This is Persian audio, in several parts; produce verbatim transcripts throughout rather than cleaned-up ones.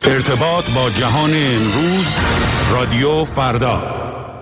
ارتباط با جهان امروز، رادیو فردا.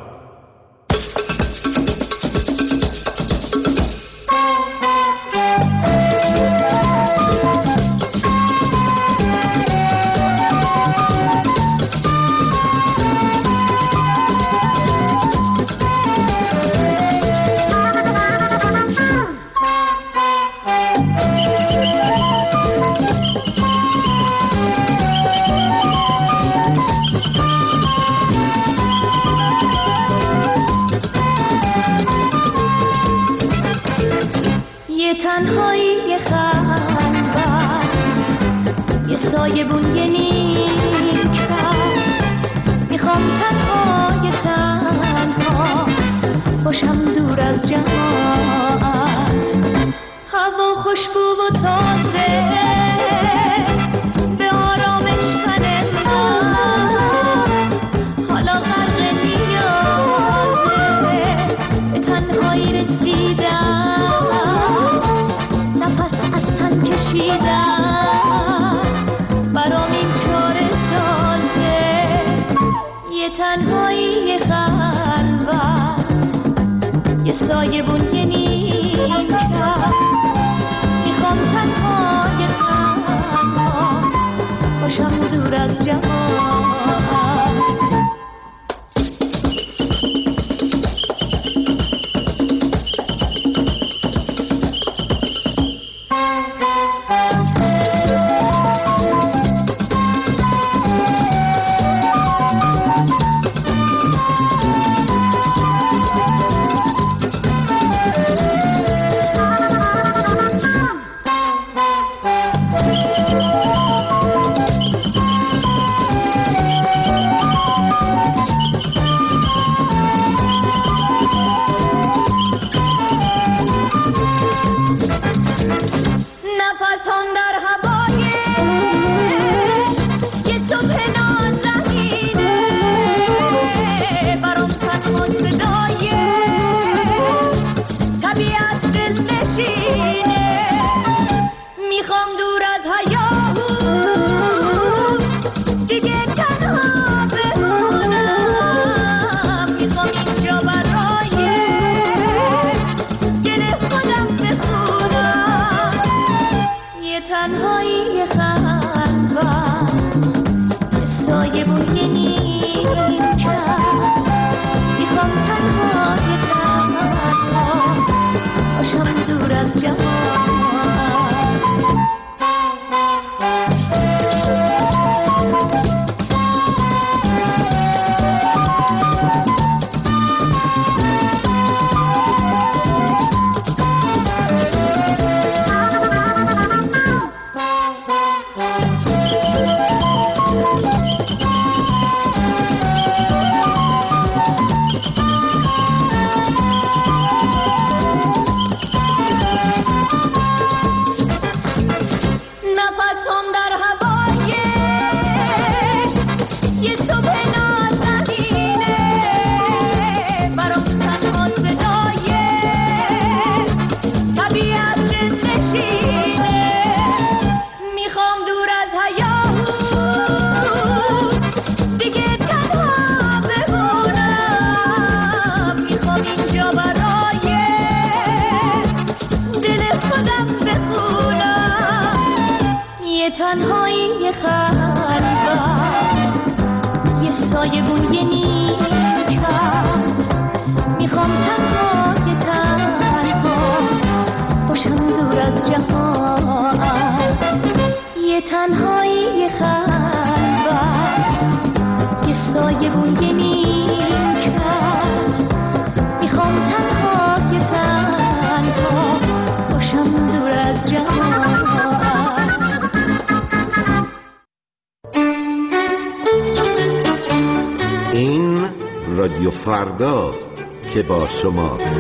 رادیو فرداست که با شماست.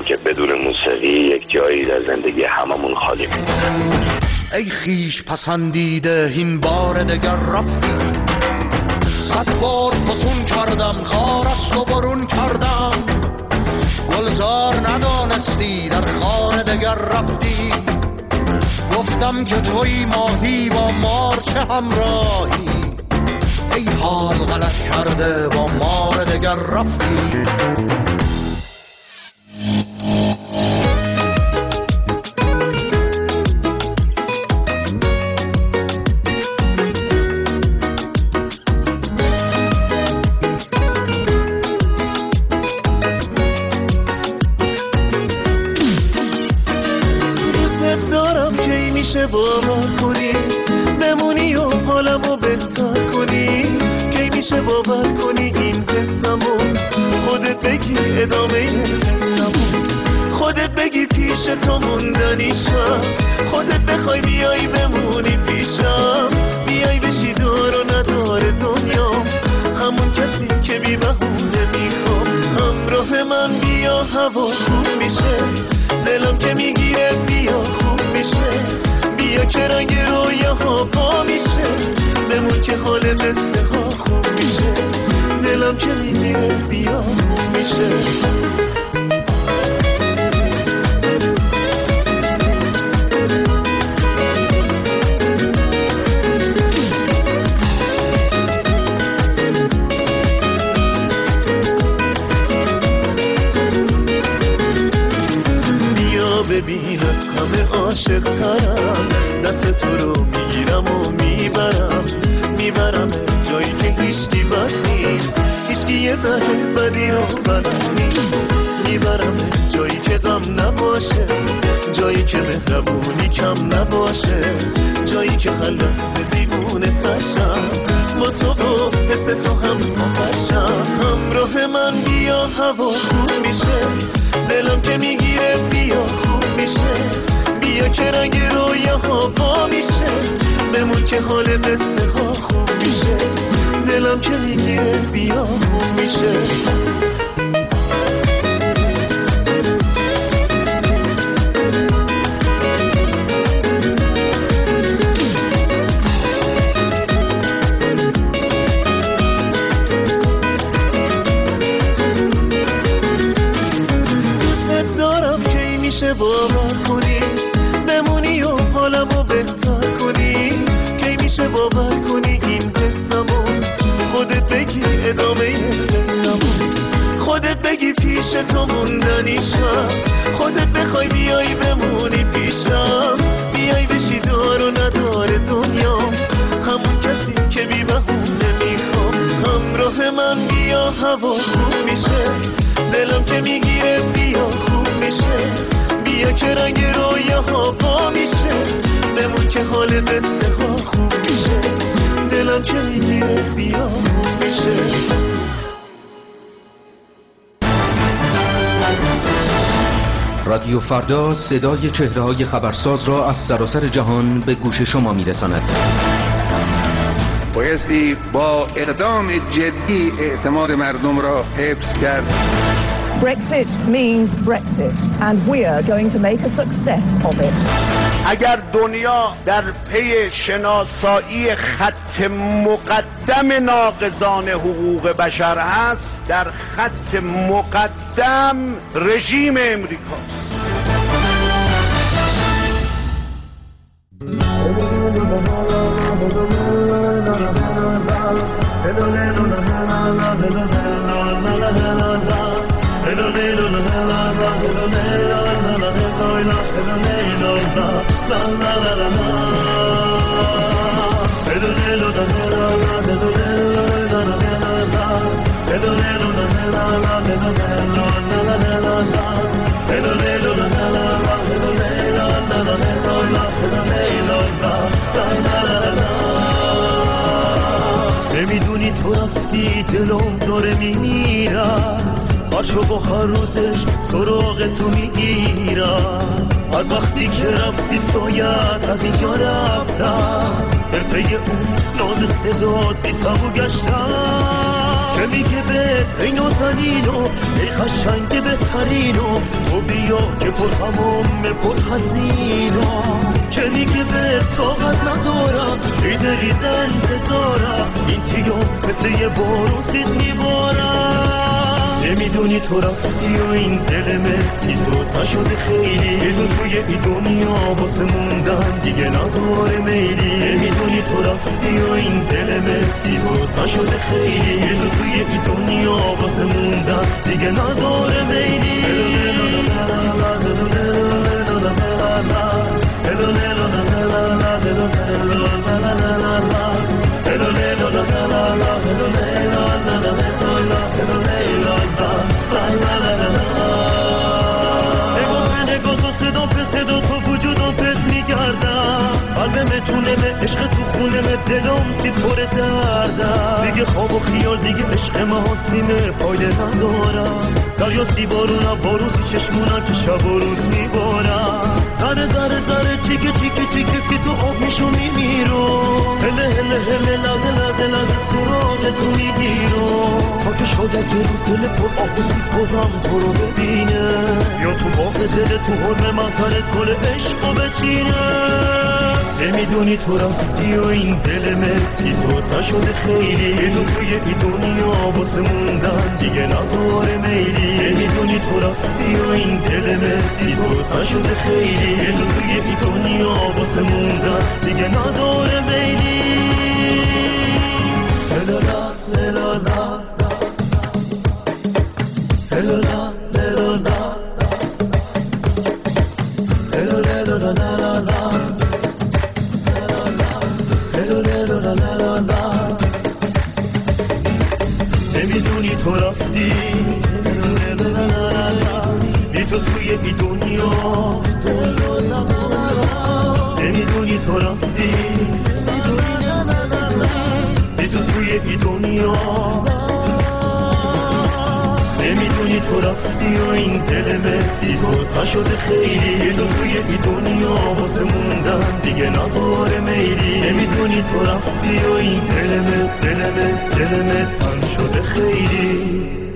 که بدون موسیقی یک جایی در زندگی هممون خالی میمونه. ای خیش پسندیده این بار دگر رفتی، صد بار فسون کردم خار است و برون کردم، گلزار ندانستی در خانه دگر رفتی، گفتم که توی ماهی با مار چه همراهی، ای حال غلط کرده با مار دگر رفتی. باور کنی بمونی و حالمو بهتر کنی، کی میشه باور کنی این قصه‌مو خودت بگی ادامه این قصه‌مو، خودت بگی پیش تو موندنیشم، خودت بخوای بیای بمونی پیشم، بیای بشی دار و ندار دنیا، همون کسی که بی بهونه میخوام همراه من بیا، هوا خوب میشه دلم که میگیره بیا خوب میشه، بیا که رنگ رویاها پا میشه، بمون که حال قصه ها خوب میشه، دلم که میمیره بیا خوب میشه. ببین از همه عاشق ترم، دست تو رو میگیرم و میبرم، میبرم جایی که هیچکی بد نیست، هیچکی یه ذره بدی رو بلد نیست، میبرم جایی که غم نباشه، جایی که مهربونی کم نباشه، جایی که هر لحظه دیوونه تشم، با تو و حس تو هم سفرشم، همراه من بیا هوا خوب میشه، دلم که میگیره بیا خوب میشه، بیا که رنگ رویاها پا میشه، بمون که حال قصه ها خوب میشه، دلم که میگیره بیا خوب میشه. باور کنی بمونی و حالمو بهتر کنی، کی میشه باور کنی این قصه‌مو خودت بگی ادامه این قصه‌مو، خودت بگی پیش تو موندنیشم، خودت بخوای بیای بمونی پیشم، بیای بشی دار و ندار دنیا، همون کسی که بی بهونه میخوام همراه من بیا هوا خوب میشه، دلم که میگیره بیا خوب میشه، بیا که رنگ رویاها پا میشه، بمون که حال قصه ها خوب میشه، دلم که میگیره بیا خوب میشه. رادیو فردا صدای چهره‌های خبرساز را از سراسر جهان به گوش شما میرساند. بایستی با اقدام جدی اعتماد مردم را حفظ کرد. Brexit means Brexit and we are going to make a success of it. اگر دنیا در پی شناسایی خط مقدم ناقضان حقوق بشر است، در خط مقدم رژیم امریکاست. نمیدونی تو رفتی دلم داره میمیرم، هرچو با هر روزش سراغ تو میگیرم، از وقتی که رفتی باید از اینجا رفتم، در پی اون ناز صدات بی صبر گشتم، که میگه به ای نازنینو ای قشنگ بهترینو تو بیا که پر هموم پر حزینو که میگه به طاقت ندارم ریزه ریزه انتظارم این تیام مثل یه بارون سید میبارم نمیدونی تو رفتی و این دل مسی تو نشده خیلی یه دو توی این دنیا واسه موندن دیگه نداره میلی نمیدونی تو رفتی و این دل مسی تو نشده خیلی یه دو توی این دنیا واسه موندن دیگه نداره میلی عشق تو خونه مه دلم سید پر دردم دیگه خواب و خیال دیگه عشق محاسیمه فایده ندارم دریا سی بارونه باروزی چشمونا که شب و روز میبارم ذره ذره ذره چیکه چیکه چیکه سی تو آب میشو میمیرو هله هله هله لده لده لده سراغ تو میگیرو خاک شاید یه روز دل پر آب و سید بازم تو رو ببینه یا تو باغ دل تو حرم محضرت گل عشقو بچینه نمیدونی تو رفتی و این دل مسی تو نشده خیلی یه دو توی این دنیا واسه موندن دیگه نداره میلی نمیدونی تو رفتی و این دل مسی تو نشده خیلی یه دو توی این دنیا واسه موندن دیگه نداره میلی هلالا هلالا هلالا هلالا هلالا نمیدونی تو رفتی بی تو توی ای دنیا نمیدونی تو رفتی بی تو توی ای دنیا نمیدونی تو رفتی و این دل مسی تو نشده خیلی یه دو توی ای دنیا واسه موندن دیگه نداره میلی نمیدونی تو رفتی و این دلمه دلمه دلمه تن شده خیلی